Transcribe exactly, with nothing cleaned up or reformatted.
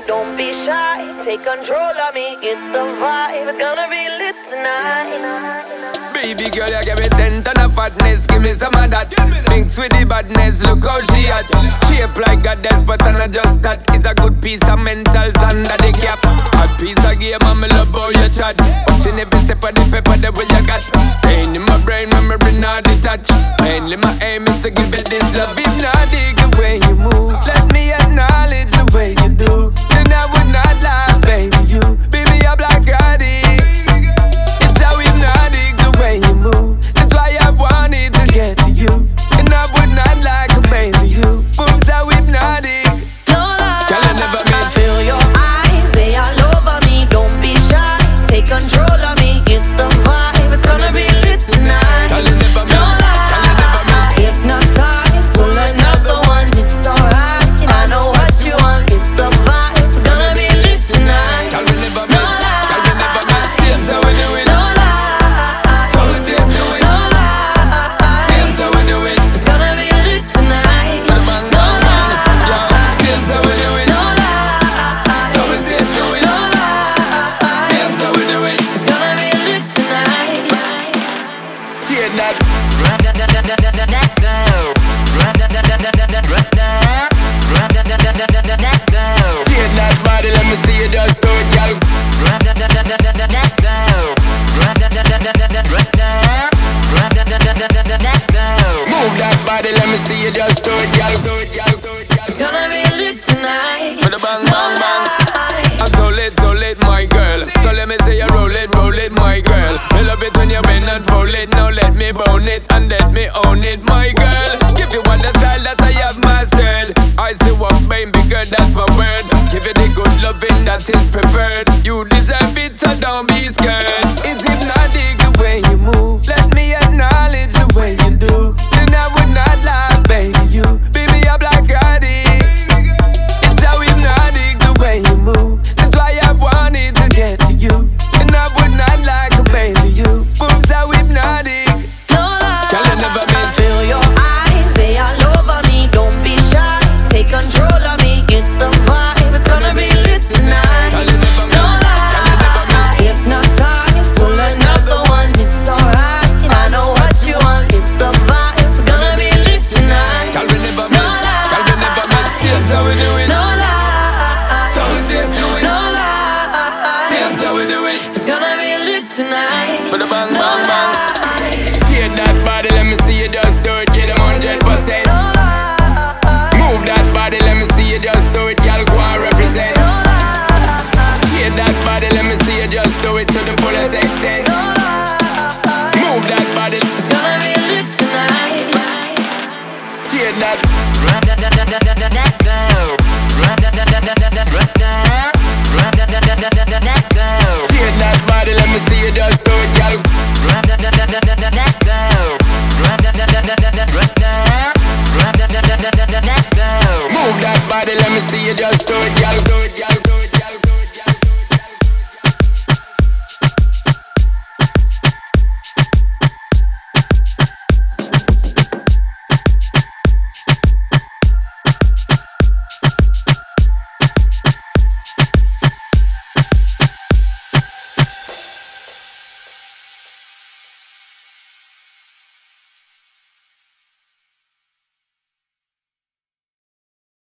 me, don't be shy. Take control of me, get the vibe. It's gonna be lit tonight. Baby girl, you give me ten ton of fatness, give me some of that. Mix with the badness, look how she at. Shape like a goddess, but I'm not just that. It's a good piece of mentals under the cap. A piece of game, I'm love how you chat. Watching every step of the paper, the way you got. Staying in my brain, memory not detached. Mainly my aim is to give you this love. If not, dig the way you move. Let me acknowledge the way you do. Then I would not lie, baby, you. Baby, I'm like Gotti. It's how hypnotic the way you move. That's why I wanted to get to you. And I would not like a baby, you. Moves how hypnotic. No lie, Girl, I never been. feel your eyes, they all over me. Don't be shy, take control of me. Get the vibe, it's gonna be lit tonight. Girl, I never No miss. lie, hypnotize, pull another one. It's alright, I know what you want. Get the vibe, it's gonna be lit tonight. Girl, I never No miss. lie, Girl, I never miss. Same so we do it. no lie, So we same do it. no lie. Same so we do it. It's gonna be lit tonight. Put 'em on, No on, on. Yo, lie, same so we do it. no lie, So we same do it. no lie. Same so we do it. It's gonna be lit tonight. Shit that. Shit that body, let me see you just do it, girl. Move that body, let me see you just do it, girl. Do it, girl. Do it, girl. It's gonna be lit tonight. With a bang, No bang, bang. lie. I'm so lit, so lit, my girl. So let me say you roll it, roll it, my girl. Me love it when you bend and fold it. Now let me bone it and let me own it, my girl. Give you all the style that I have mastered. I see what baby girl, that's my word. Give you the good loving that is preferred. You deserve it, so don't be scared. It's hypnotic the way you move. Let me acknowledge the way you do. Then I would not lie, baby, you. Baby, I'm like Gotti. It's how hypnotic the way you move. That's why I wanted to get to you. And I would not like a baby, you. Moves how hypnotic. No lie. Girl, I never been. Feel your eyes, they all over me. Don't be shy, take control of me. Get the vibe, it's gonna be lit tonight. Girl, I never been. No lie, hypnotize, pull another one. It's alright, I know what you want. Get the vibe, it's gonna be lit tonight. Girl, we never No miss. Girl, we never miss. Same how we do it. No lie, So we same do it. no lie. Same how we do it. It's gonna be lit tonight. With a bang, No bang, bang. lie, Shake that body, let me see you just do it. Get them hundred percent. no lie, Move that body, let me see you just do it. Girl, go and represent. no lie, Shake that body, let me see you just do it to the fullest extent. no lie. Move that body. It's gonna be lit tonight. Shake that. Shake that body, let me see you just do it, girl.